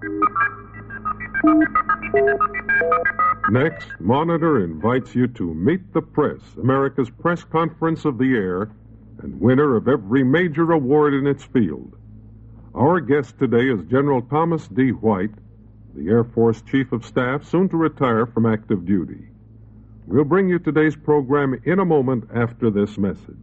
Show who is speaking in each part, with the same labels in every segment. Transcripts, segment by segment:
Speaker 1: Next, Monitor invites you to Meet the Press, America's press conference of the air, and winner of every major award in its field. Our guest today is General Thomas D. White, the Air Force Chief of Staff, soon to retire from active duty. We'll bring you today's program in a moment after this message.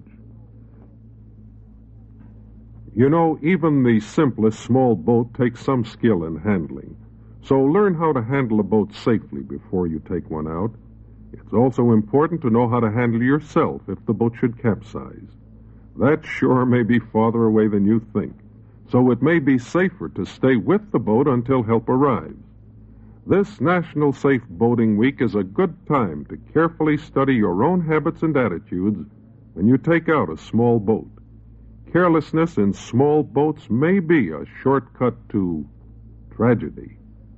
Speaker 1: You know, even the simplest small boat takes some skill in handling. So learn how to handle a boat safely before you take one out. It's also important to know how to handle yourself if the boat should capsize. That shore may be farther away than you think, so it may be safer to stay with the boat until help arrives. This National Safe Boating Week is a good time to carefully study your own habits and attitudes when you take out a small boat. Carelessness in small boats may be a shortcut to tragedy.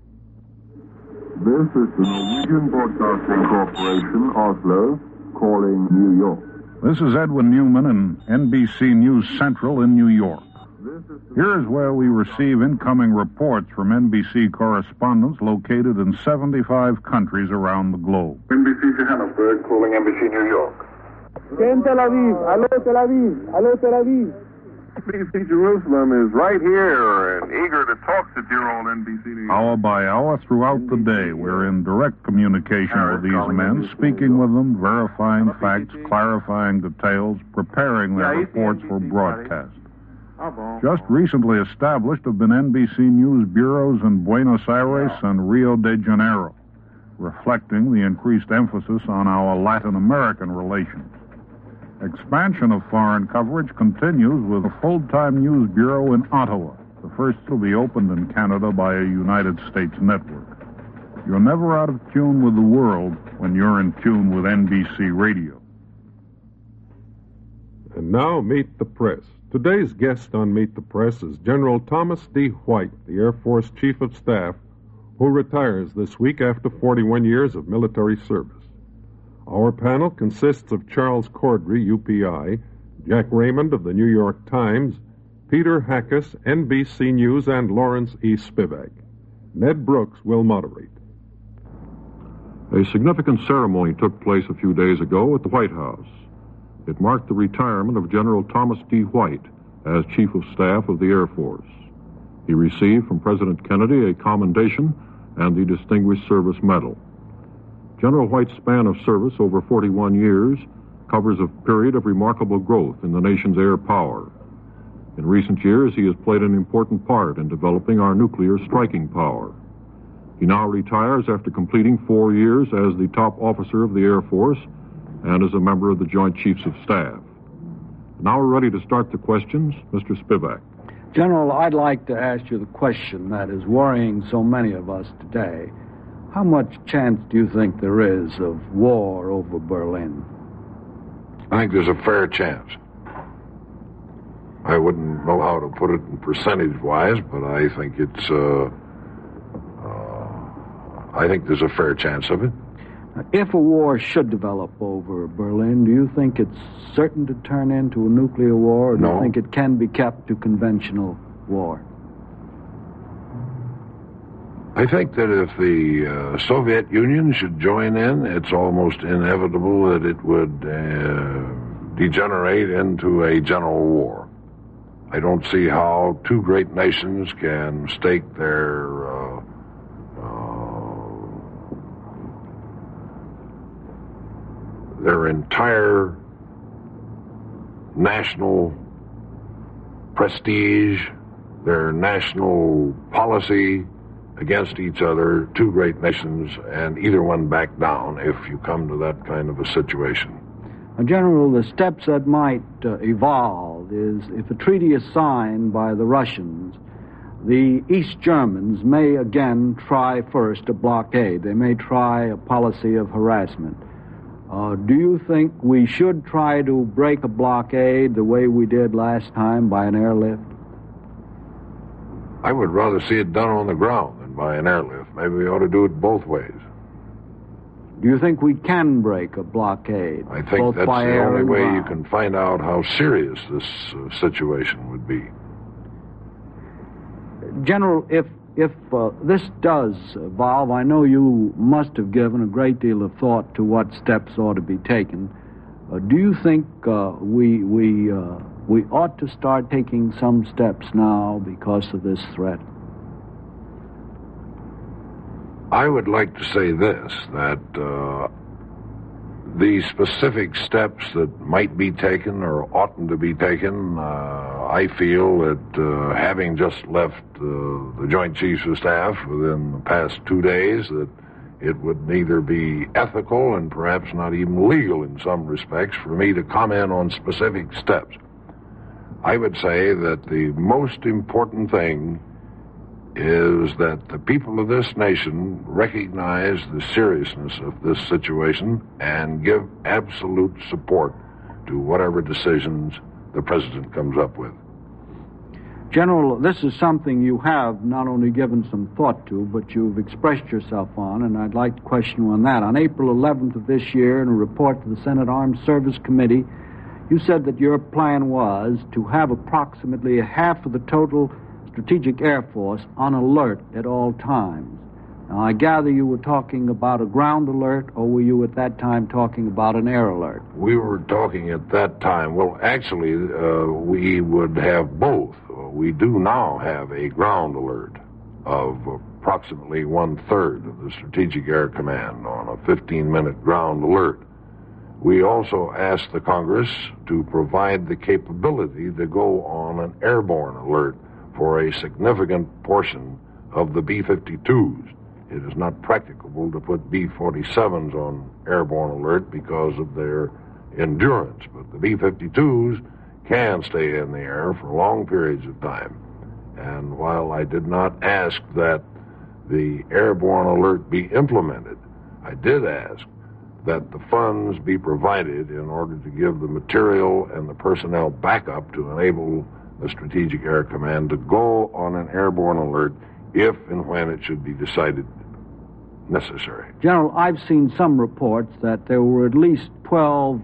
Speaker 2: This is the Norwegian Broadcasting Corporation, Oslo, calling New York.
Speaker 3: This is Edwin Newman in NBC News Central in New York. Here's where we receive incoming reports from NBC correspondents located in 75 countries around the globe.
Speaker 2: NBC Johannesburg, calling NBC New York.
Speaker 4: In Tel Aviv. Hello, Tel Aviv. Hello, Tel Aviv.
Speaker 2: NBC Jerusalem is right here and eager to talk to dear old NBC New York.
Speaker 3: Hour by hour throughout the day, we're in direct communication with these men, speaking with them, verifying facts, clarifying details, preparing their reports for broadcast. Just recently established have been NBC News bureaus in Buenos Aires and Rio de Janeiro, reflecting the increased emphasis on our Latin American relations. Expansion of foreign coverage continues with a full-time news bureau in Ottawa, the first to be opened in Canada by a United States network. You're never out of tune with the world when you're in tune with NBC Radio.
Speaker 1: And now, Meet the Press. Today's guest on Meet the Press is General Thomas D. White, the Air Force Chief of Staff, who retires this week after 41 years of military service. Our panel consists of Charles Cordry, UPI, Jack Raymond of the New York Times, Peter Hackus, NBC News, and Lawrence E. Spivak. Ned Brooks will moderate.
Speaker 5: A significant ceremony took place a few days ago at the White House. It marked the retirement of General Thomas D. White as Chief of Staff of the Air Force. He received from President Kennedy a commendation and the Distinguished Service Medal. General White's span of service over 41 years covers a period of remarkable growth in the nation's air power. In recent years, he has played an important part in developing our nuclear striking power. He now retires after completing 4 years as the top officer of the Air Force and as a member of the Joint Chiefs of Staff. Now we're ready to start the questions. Mr. Spivak.
Speaker 6: General, I'd like to ask you the question that is worrying so many of us today. How much chance do you think there is of war over Berlin?
Speaker 7: I think there's a fair chance. I wouldn't know how to put it in percentage-wise, but I think I think there's a fair chance of it.
Speaker 6: If a war should develop over Berlin, do you think it's certain to turn into a nuclear war, or do you think it can be kept to conventional war?
Speaker 7: I think that if the Soviet Union should join in, it's almost inevitable that it would degenerate into a general war. I don't see how two great nations can stake their entire national prestige, their national policy against each other, two great nations, and either one back down if you come to that kind of a situation.
Speaker 6: General, the steps that might evolve is if a treaty is signed by the Russians, the East Germans may again try first a blockade. They may try a policy of harassment. Do you think we should try to break a blockade the way we did last time by an airlift?
Speaker 7: I would rather see it done on the ground than by an airlift. Maybe we ought to do it both ways.
Speaker 6: Do you think we can break a blockade?
Speaker 7: I think that's the only way you can find out how serious this situation would be.
Speaker 6: General, if if this does evolve, I know you must have given a great deal of thought to what steps ought to be taken. Do you think we ought to start taking some steps now because of this threat?
Speaker 7: I would like to say this, that the specific steps that might be taken or oughtn't to be taken, I feel that having just left the Joint Chiefs of Staff within the past 2 days, that it would neither be ethical and perhaps not even legal in some respects for me to comment on specific steps. I would say that the most important thing is that the people of this nation recognize the seriousness of this situation and give absolute support to whatever decisions the president comes up with.
Speaker 6: General, this is something you have not only given some thought to, but you've expressed yourself on, and I'd like to question you on that. On April 11th of this year, in a report to the Senate Armed Service Committee, you said that your plan was to have approximately half of the total Strategic Air Force on alert at all times. Now, I gather you were talking about a ground alert, or were you at that time talking about an air alert?
Speaker 7: We were talking at that time, well, actually, we would have both. We do now have a ground alert of approximately 1/3 of the Strategic Air Command on a 15-minute ground alert. We also asked the Congress to provide the capability to go on an airborne alert for a significant portion of the B-52s. It is not practicable to put B-47s on airborne alert because of their endurance, but the B-52s can stay in the air for long periods of time. And while I did not ask that the airborne alert be implemented, I did ask that the funds be provided in order to give the material and the personnel backup to enable the Strategic Air Command to go on an airborne alert if and when it should be decided necessary.
Speaker 6: General, I've seen some reports that there were at least 12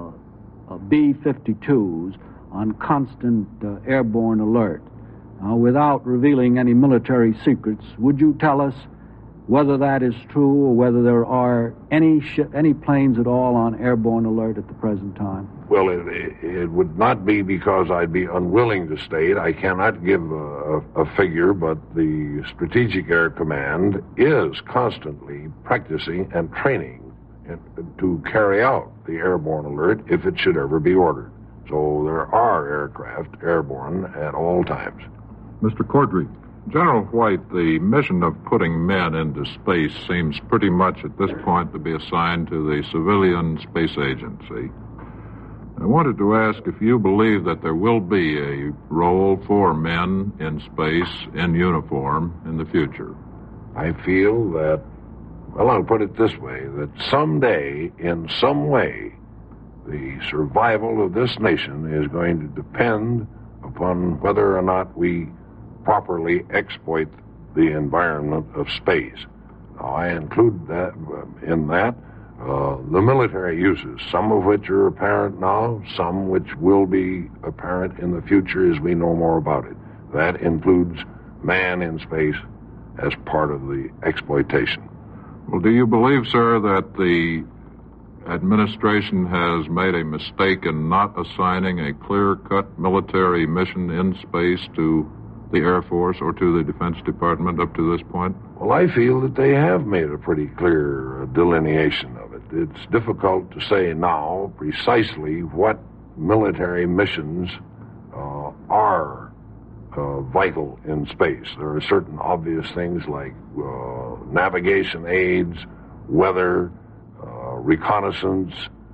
Speaker 6: B-52s on constant airborne alert. Without revealing any military secrets, would you tell us whether that is true or whether there are any planes at all on airborne alert at the present time?
Speaker 7: Well, it would not be because I'd be unwilling to state. I cannot give a figure, but the Strategic Air Command is constantly practicing and training to carry out the airborne alert if it should ever be ordered. So there are aircraft airborne at all times.
Speaker 5: Mr. Cordray.
Speaker 3: General White, the mission of putting men into space seems pretty much at this point to be assigned to the civilian space agency. I wanted to ask if you believe that there will be a role for men in space in uniform in the future.
Speaker 7: I feel that, well, I'll put it this way, that someday, in some way, the survival of this nation is going to depend upon whether or not we properly exploit the environment of space. Now, I include that in that the military uses, some of which are apparent now, some which will be apparent in the future as we know more about it. That includes man in space as part of the exploitation.
Speaker 3: Well, do you believe, sir, that the administration has made a mistake in not assigning a clear-cut military mission in space to the Air Force or to the Defense Department up to this point?
Speaker 7: Well, I feel that they have made a pretty clear delineation of it. It's difficult to say now precisely what military missions are vital in space. There are certain obvious things like navigation aids, weather, reconnaissance,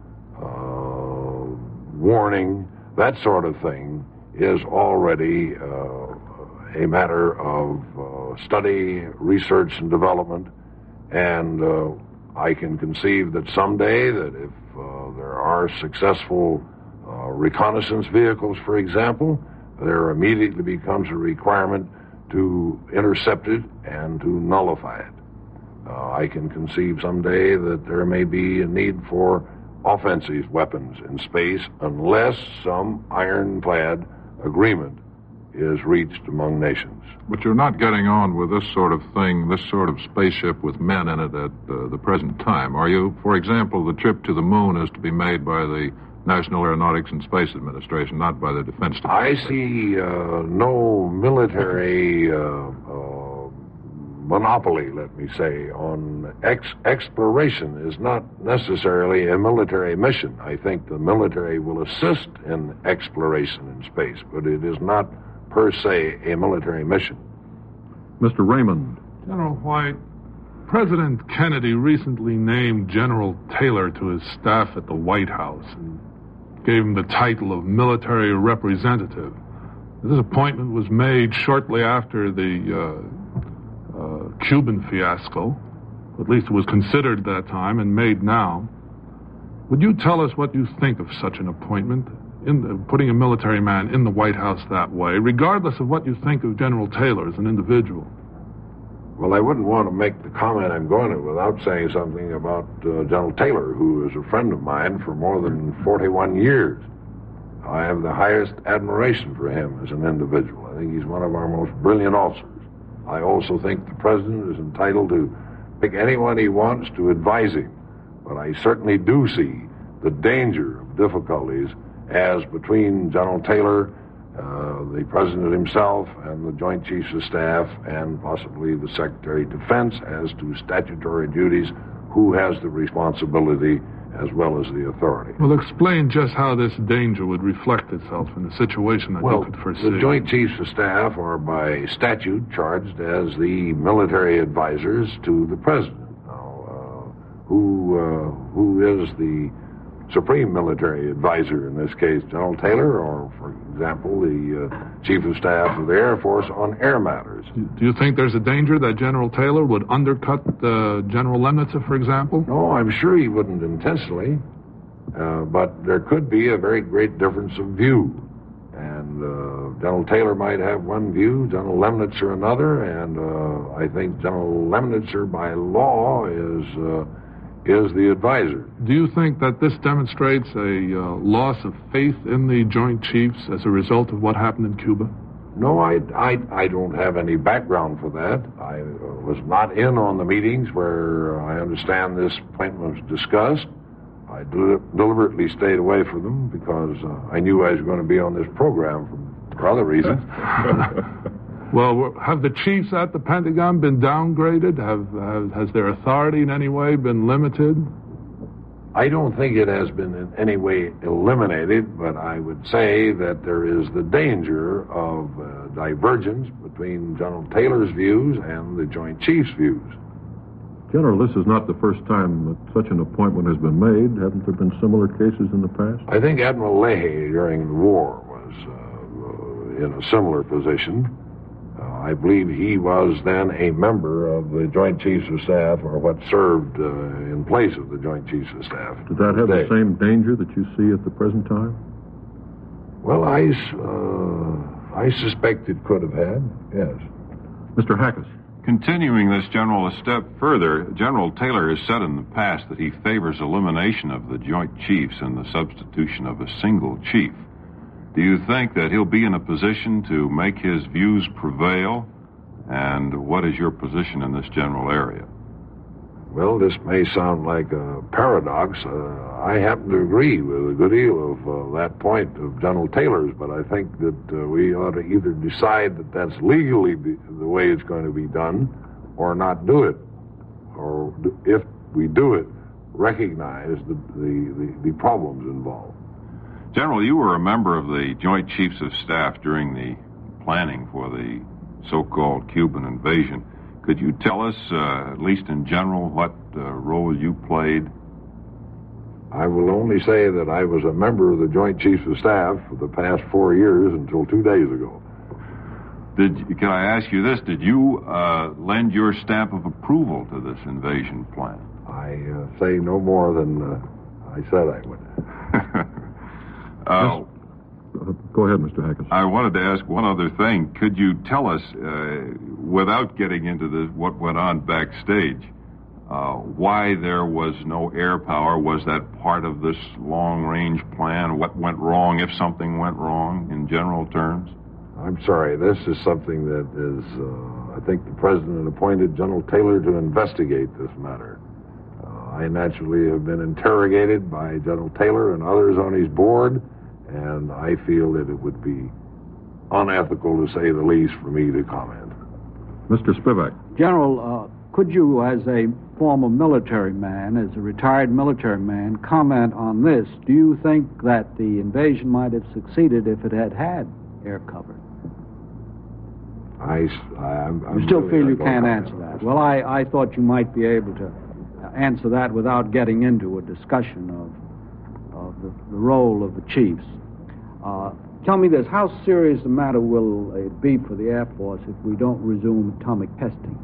Speaker 7: warning, that sort of thing is already a matter of study, research, and development. And I can conceive that someday that if there are successful reconnaissance vehicles, for example, there immediately becomes a requirement to intercept it and to nullify it. I can conceive someday that there may be a need for offensive weapons in space unless some ironclad agreement is reached among nations.
Speaker 5: But you're not getting on with this sort of thing, this sort of spaceship with men in it at the present time, are you? For example, the trip to the moon is to be made by the National Aeronautics and Space Administration, not by the Defense Department.
Speaker 7: I see no military monopoly, let me say, on exploration is not necessarily a military mission. I think the military will assist in exploration in space, but it is not per se a military mission.
Speaker 5: Mr. Raymond.
Speaker 8: General White, President Kennedy recently named General Taylor to his staff at the White House and gave him the title of military representative. This appointment was made shortly after the Cuban fiasco. At least it was considered at that time and made now. Would you tell us what you think of such an appointment, putting a military man in the White House that way, regardless of what you think of General Taylor as an individual?
Speaker 7: Well, I wouldn't want to make the comment I'm going to without saying something about General Taylor, who is a friend of mine for more than 41 years. I have the highest admiration for him as an individual. I think he's one of our most brilliant officers. I also think the president is entitled to pick anyone he wants to advise him. But I certainly do see the danger of difficulties as between General Taylor, the president himself, and the Joint Chiefs of Staff, and possibly the Secretary of Defense as to statutory duties, who has the responsibility as well as the authority.
Speaker 8: Well, explain just how this danger would reflect itself in a situation that you could foresee.
Speaker 7: The Joint Chiefs of Staff are by statute charged as the military advisors to the president. Now, who is the supreme military advisor in this case, General Taylor, or, for example, the Chief of Staff of the Air Force on air matters?
Speaker 8: Do you think there's a danger that General Taylor would undercut General Lemnitzer, for example?
Speaker 7: No, I'm sure he wouldn't intentionally, but there could be a very great difference of view. And General Taylor might have one view, General Lemnitzer another, and I think General Lemnitzer, by law, is the advisor.
Speaker 8: Do you think that this demonstrates a loss of faith in the Joint Chiefs as a result of what happened in Cuba?
Speaker 7: No, I don't have any background for that. I was not in on the meetings where I understand this appointment was discussed. I deliberately stayed away from them because I knew I was going to be on this program for other reasons.
Speaker 8: Well, have the chiefs at the Pentagon been downgraded? Has their authority in any way been limited?
Speaker 7: I don't think it has been in any way eliminated, but I would say that there is the danger of divergence between General Taylor's views and the Joint Chiefs' views.
Speaker 5: General, this is not the first time that such an appointment has been made. Haven't there been similar cases in the past?
Speaker 7: I think Admiral Leahy during the war was in a similar position. I believe he was then a member of the Joint Chiefs of Staff, or what served in place of the Joint Chiefs of Staff.
Speaker 5: Did that have the same danger that you see at the present time?
Speaker 7: Well, I suspect it could have had, yes.
Speaker 5: Mr. Hackes.
Speaker 9: Continuing this, General, a step further, General Taylor has said in the past that he favors elimination of the Joint Chiefs and the substitution of a single chief. Do you think that he'll be in a position to make his views prevail? And what is your position in this general area?
Speaker 7: Well, this may sound like a paradox. I happen to agree with a good deal of that point of General Taylor's, but I think that we ought to either decide that that's legally the way it's going to be done, or not do it. Or if we do it, recognize the problems involved.
Speaker 9: General, you were a member of the Joint Chiefs of Staff during the planning for the so-called Cuban invasion. Could you tell us, at least in general, what role you played?
Speaker 7: I will only say that I was a member of the Joint Chiefs of Staff for the past 4 years until 2 days ago.
Speaker 9: Can I ask you this? Did you lend your stamp of approval to this invasion plan?
Speaker 7: I say no more than I said I would.
Speaker 5: Go ahead, Mr. Hackes.
Speaker 9: I wanted to ask one other thing. Could you tell us, without getting into what went on backstage, why there was no air power? Was that part of this long-range plan? What went wrong, if something went wrong, in general terms?
Speaker 7: I'm sorry. This is something that is, I think the President appointed General Taylor to investigate this matter. I naturally have been interrogated by General Taylor and others on his board, and I feel that it would be unethical, to say the least, for me to comment.
Speaker 5: Mr. Spivak.
Speaker 6: General, could you, as a former military man, as a retired military man, comment on this? Do you think that the invasion might have succeeded if it had had air cover?
Speaker 7: I
Speaker 6: still feel you can't answer that. Well, I thought you might be able to answer that without getting into a discussion of the role of the chiefs. Tell me this, how serious a matter will it be for the Air Force if we don't resume atomic testing?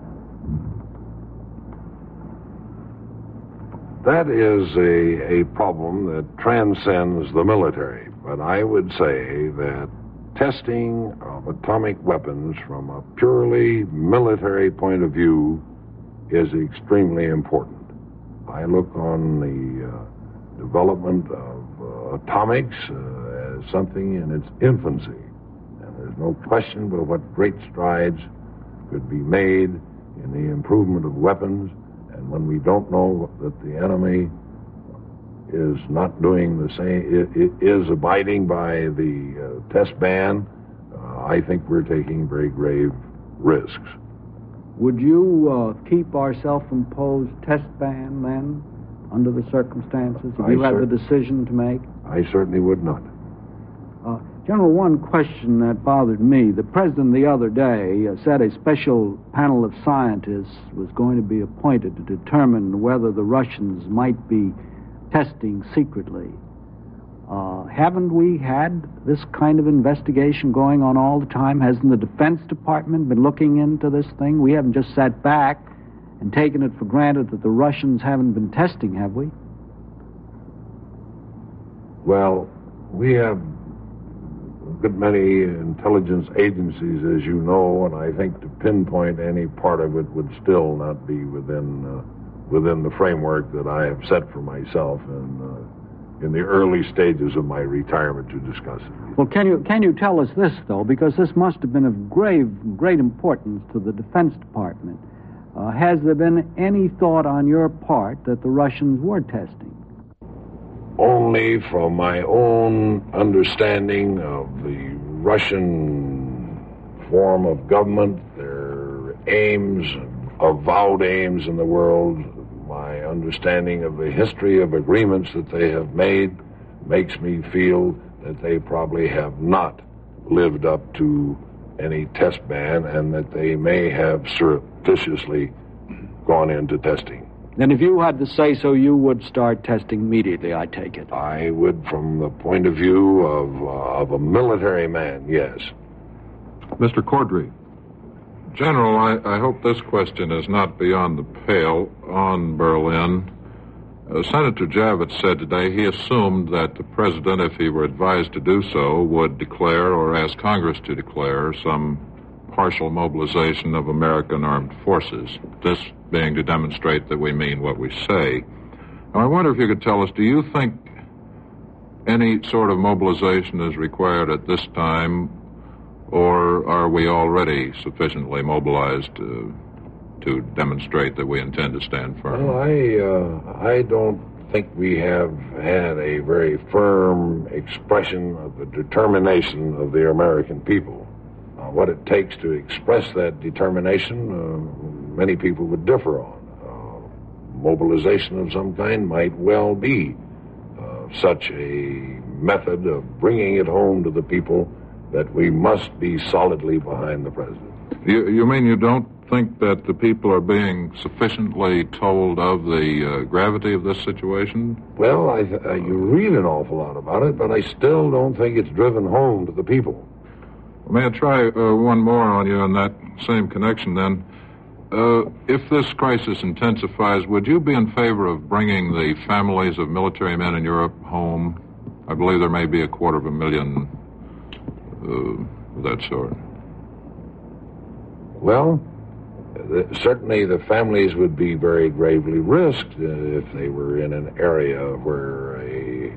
Speaker 7: That is a problem that transcends the military, but I would say that testing of atomic weapons from a purely military point of view is extremely important. I look on the development of atomics as something in its infancy, and there's no question but what great strides could be made in the improvement of weapons. And when we don't know that the enemy is not doing the same, is abiding by the test ban, I think we're taking very grave risks.
Speaker 6: Would you keep our self-imposed test ban then, under the circumstances, if you had the decision to make?
Speaker 7: I certainly would not.
Speaker 6: General, one question that bothered me. The President the other day said a special panel of scientists was going to be appointed to determine whether the Russians might be testing secretly. Haven't we had this kind of investigation going on all the time? Hasn't the Defense Department been looking into this thing? We haven't just sat back and taken it for granted that the Russians haven't been testing, have we?
Speaker 7: Well, we have a good many intelligence agencies, as you know, and I think to pinpoint any part of it would still not be within the framework that I have set for myself in the early stages of my retirement to discuss it.
Speaker 6: Well, can you tell us this, though, because this must have been of great importance to the Defense Department. Has there been any thought on your part that the Russians were testing?
Speaker 7: Only from my own understanding of the Russian form of government, their aims, avowed aims in the world, my understanding of the history of agreements that they have made makes me feel that they probably have not lived up to any test ban and that they may have surreptitiously gone into testing.
Speaker 6: Then if you had to say so, you would start testing immediately, I take it.
Speaker 7: I would, from the point of view of a military man, yes.
Speaker 5: Mr. Cordray.
Speaker 10: General, I hope this question is not beyond the pale on Berlin. Senator Javits said today he assumed that the president, if he were advised to do so, would declare or ask Congress to declare some partial mobilization of American armed forces, this being to demonstrate that we mean what we say. Now, I wonder if you could tell us, do you think any sort of mobilization is required at this time, or are we already sufficiently mobilized to demonstrate that we intend to stand firm?
Speaker 7: Well, I don't think we have had a very firm expression of the determination of the American people. What it takes to express that determination, many people would differ on. Mobilization of some kind might well be such a method of bringing it home to the people that we must be solidly behind the president.
Speaker 10: You mean you don't think that the people are being sufficiently told of the gravity of this situation?
Speaker 7: Well, you read an awful lot about it, but I still don't think it's driven home to the people.
Speaker 10: May I try one more on you in that same connection, then? If this crisis intensifies, would you be in favor of bringing the families of military men in Europe home? I believe there may be 250,000 of that sort.
Speaker 7: Well, certainly the families would be very gravely risked if they were in an area where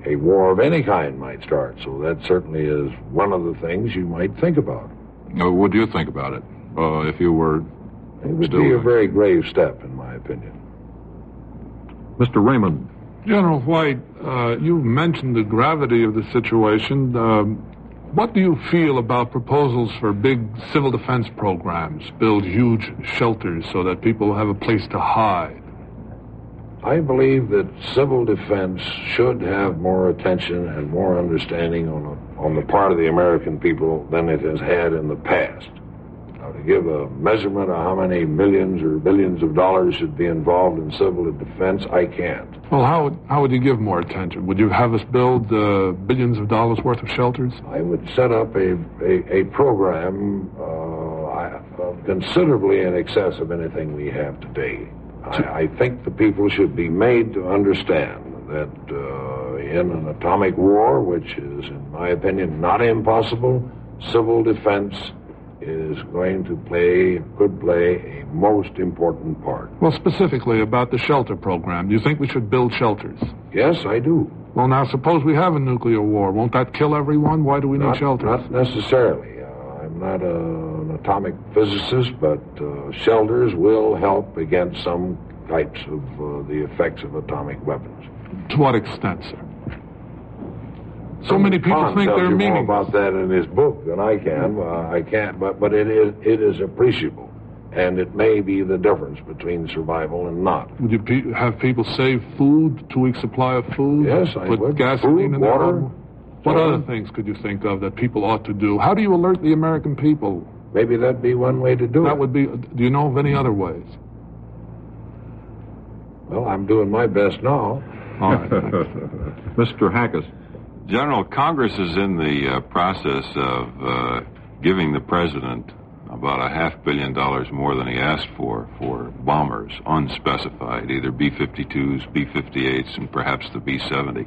Speaker 7: a war of any kind might start. So that certainly is one of the things you might think about.
Speaker 10: What do you think about it, if you were
Speaker 7: It would be a very grave step, in my opinion.
Speaker 5: Mr. Raymond.
Speaker 8: General White, you mentioned the gravity of the situation. What do you feel about proposals for big civil defense programs, build huge shelters so that people have a place to hide?
Speaker 7: I believe that civil defense should have more attention and more understanding on the part of the American people than it has had in the past. Now, to give a measurement of how many millions or billions of dollars should be involved in civil defense, I can't.
Speaker 8: Well, how would you give more attention? Would you have us build billions of dollars worth of shelters?
Speaker 7: I would set up a program considerably in excess of anything we have today. I think the people should be made to understand that in an atomic war, which is, in my opinion, not impossible, civil defense is going to could play a most important part.
Speaker 8: Well, specifically about the shelter program, do you think we should build shelters?
Speaker 7: Yes, I do.
Speaker 8: Well, now, suppose we have a nuclear war. Won't that kill everyone? Why do we need shelters?
Speaker 7: Not necessarily. I'm not an atomic physicist, but shelters will help against some types of the effects of atomic weapons.
Speaker 8: To what extent, sir? So many people think they're meaningless.
Speaker 7: More about that in his book than I can. I can't, but it is appreciable, and it may be the difference between survival and not.
Speaker 8: Would you have people save food, 2 weeks supply of food?
Speaker 7: Yes, I would.
Speaker 8: Put gasoline
Speaker 7: food,
Speaker 8: in
Speaker 7: water.
Speaker 8: their home? What other things could you think of that people ought to do? How do you alert the American people?
Speaker 7: Maybe that'd be one way to do it.
Speaker 8: That would be. Do you know of any other ways?
Speaker 7: Well, I'm doing my best now.
Speaker 8: All right.
Speaker 5: Mr. Hackus.
Speaker 9: General, Congress is in the process of giving the president about $500 million more than he asked for bombers, unspecified, either B-52s, B-58s, and perhaps the B-70.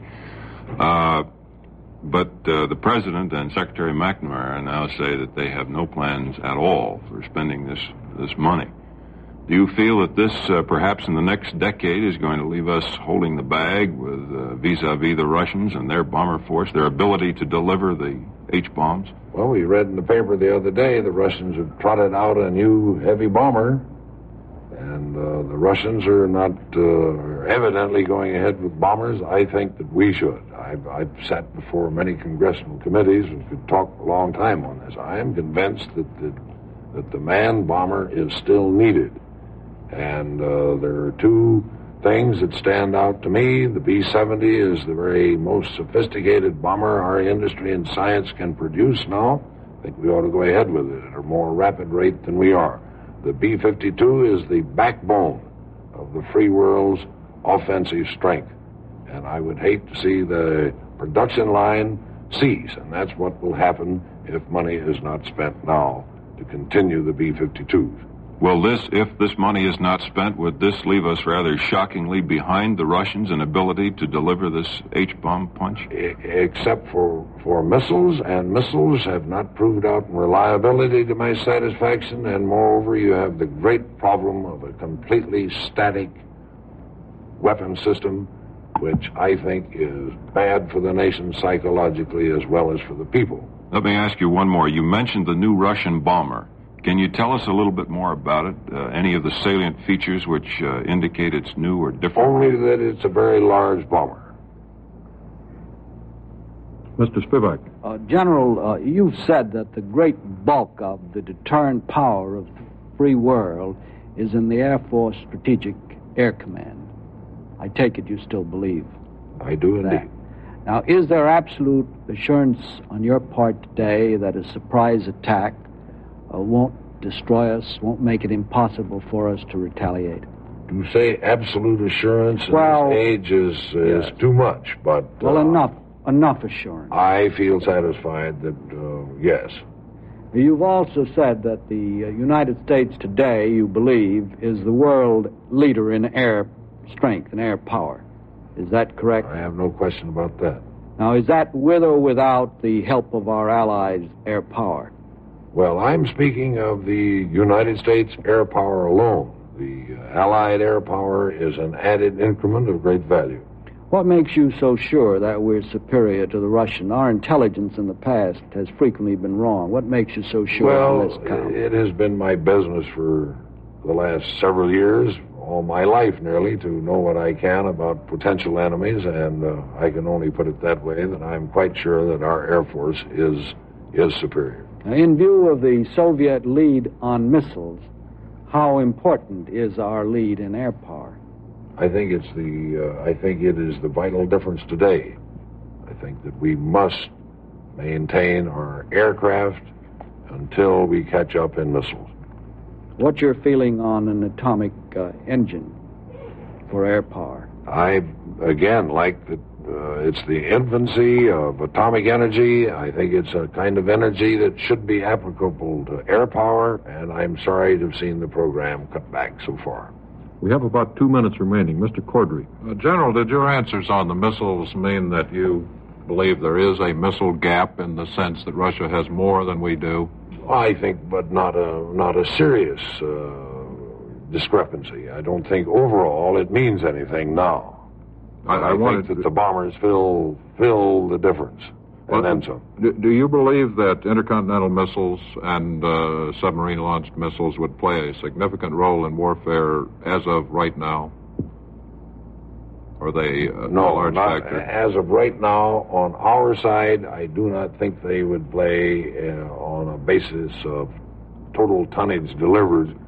Speaker 9: But the president and Secretary McNamara now say that they have no plans at all for spending this money. Do you feel that this, perhaps in the next decade, is going to leave us holding the bag with vis-a-vis the Russians and their bomber force, their ability to deliver the H-bombs?
Speaker 7: Well, we read in the paper the other day the Russians have trotted out a new heavy bomber, and the Russians are not evidently going ahead with bombers. I think that we should. I've sat before many congressional committees and could talk a long time on this. I am convinced that the manned bomber is still needed. And there are 2 things that stand out to me. The B-70 is the very most sophisticated bomber our industry and science can produce now. I think we ought to go ahead with it at a more rapid rate than we are. The B-52 is the backbone of the free world's offensive strength. And I would hate to see the production line cease. And that's what will happen if money is not spent now to continue the B-52s.
Speaker 9: Well, if this money is not spent, would this leave us rather shockingly behind the Russians in ability to deliver this H-bomb punch?
Speaker 7: Except for missiles, and missiles have not proved out in reliability to my satisfaction, and moreover, you have the great problem of a completely static weapon system, which I think is bad for the nation psychologically as well as for the people.
Speaker 9: Let me ask you one more. You mentioned the new Russian bomber. Can you tell us a little bit more about it? Any of the salient features which indicate it's new or different?
Speaker 7: Only that it's a very large bomber.
Speaker 5: Mr. Spivak.
Speaker 6: General, you've said that the great bulk of the deterrent power of the free world is in the Air Force Strategic Air Command. I take it you still believe
Speaker 7: I do
Speaker 6: that.
Speaker 7: Indeed.
Speaker 6: Now, is there absolute assurance on your part today that a surprise attack won't destroy us, won't make it impossible for us to retaliate?
Speaker 7: To say absolute assurance in this age is
Speaker 6: yes.
Speaker 7: too much, but...
Speaker 6: Well, enough assurance.
Speaker 7: I feel satisfied that, yes.
Speaker 6: You've also said that the United States today, you believe, is the world leader in air strength and air power. Is that correct?
Speaker 7: I have no question about that.
Speaker 6: Now, is that with or without the help of our allies' air power?
Speaker 7: Well, I'm speaking of the United States air power alone. The Allied air power is an added increment of great value.
Speaker 6: What makes you so sure that we're superior to the Russian? Our intelligence in the past has frequently been wrong. What makes you so sure on this count?
Speaker 7: It has been my business for the last several years, all my life nearly, to know what I can about potential enemies, and I can only put it that way, that I'm quite sure that our Air Force is superior.
Speaker 6: In view of the Soviet lead on missiles, how important is our lead in air power?
Speaker 7: I think it is the vital difference today. I think that we must maintain our aircraft until we catch up in missiles.
Speaker 6: What's your feeling on an atomic engine for air power?
Speaker 7: I, again, like that it's the infancy of atomic energy. I think it's a kind of energy that should be applicable to air power, and I'm sorry to have seen the program cut back so far.
Speaker 5: We have about 2 minutes remaining. Mr. Cordry.
Speaker 10: General, did your answers on the missiles mean that you believe there is a missile gap in the sense that Russia has more than we do?
Speaker 7: I think, but not a serious discrepancy. I don't think overall it means anything now. I think that the bombers fill the difference, and then some.
Speaker 10: Do you believe that intercontinental missiles and submarine-launched missiles would play a significant role in warfare as of right now? Are they a large factor?
Speaker 7: As of right now, on our side, I do not think they would play on a basis of total tonnage delivered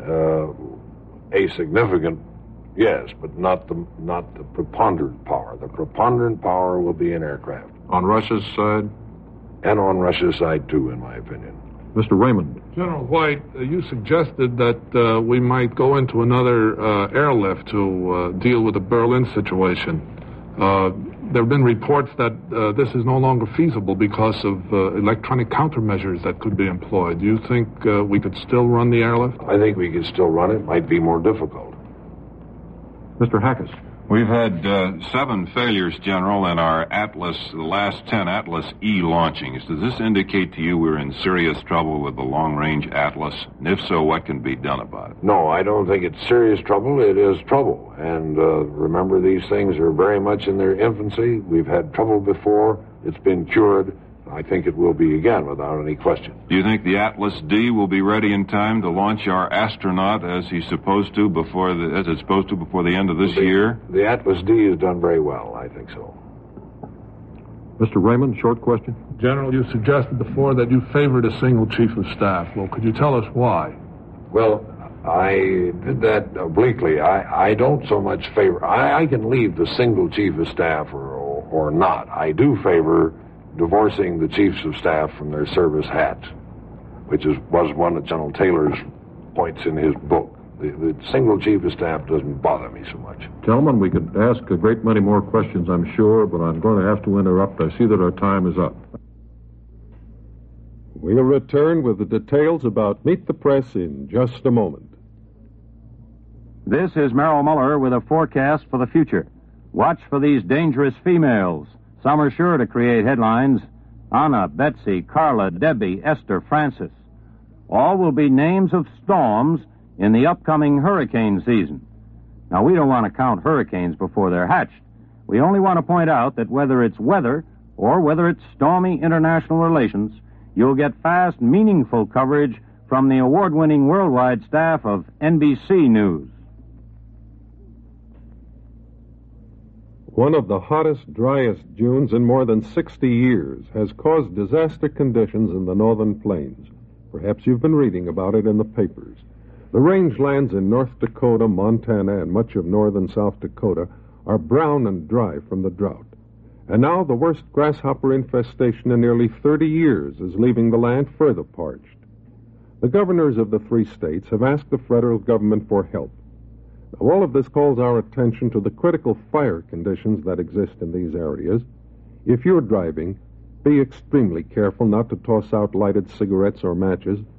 Speaker 7: a significant. Yes, but not the preponderant power. The preponderant power will be in aircraft.
Speaker 10: On Russia's side?
Speaker 7: And on Russia's side, too, in my opinion.
Speaker 5: Mr. Raymond.
Speaker 8: General White, you suggested that we might go into another airlift to deal with the Berlin situation. There have been reports that this is no longer feasible because of electronic countermeasures that could be employed. Do you think we could still run the airlift?
Speaker 7: I think we could still run it. It might be more difficult.
Speaker 5: Mr. Hackes.
Speaker 9: We've had 7 failures, General, in our Atlas, the last 10 Atlas E launchings. Does this indicate to you we're in serious trouble with the long-range Atlas? And if so, what can be done about it?
Speaker 7: No, I don't think it's serious trouble. It is trouble. And remember, these things are very much in their infancy. We've had trouble before. It's been cured. I think it will be again, without any question.
Speaker 9: Do you think the Atlas D will be ready in time to launch our astronaut as it's supposed to before the end of this year?
Speaker 7: The Atlas D has done very well. I think so.
Speaker 5: Mr. Raymond, short question.
Speaker 8: General, you suggested before that you favored a single chief of staff. Well, could you tell us why?
Speaker 7: Well, I did that obliquely. I don't so much favor. I can leave the single chief of staff or not. I do favor divorcing the chiefs of staff from their service hats, which was one of General Taylor's points in his book. The single chief of staff doesn't bother me so much.
Speaker 5: Gentlemen, we could ask a great many more questions, I'm sure, but I'm going to have to interrupt. I see that our time is up.
Speaker 1: We'll return with the details about Meet the Press in just a moment.
Speaker 11: This is Merrill Muller with a forecast for the future. Watch for these dangerous females. Some are sure to create headlines. Anna, Betsy, Carla, Debbie, Esther, Francis. All will be names of storms in the upcoming hurricane season. Now, we don't want to count hurricanes before they're hatched. We only want to point out that whether it's weather or whether it's stormy international relations, you'll get fast, meaningful coverage from the award-winning worldwide staff of NBC News.
Speaker 1: One of the hottest, driest Junes in more than 60 years has caused disaster conditions in the northern plains. Perhaps you've been reading about it in the papers. The rangelands in North Dakota, Montana, and much of northern South Dakota are brown and dry from the drought. And now the worst grasshopper infestation in nearly 30 years is leaving the land further parched. The governors of the 3 states have asked the federal government for help. Now, all of this calls our attention to the critical fire conditions that exist in these areas. If you're driving, be extremely careful not to toss out lighted cigarettes or matches,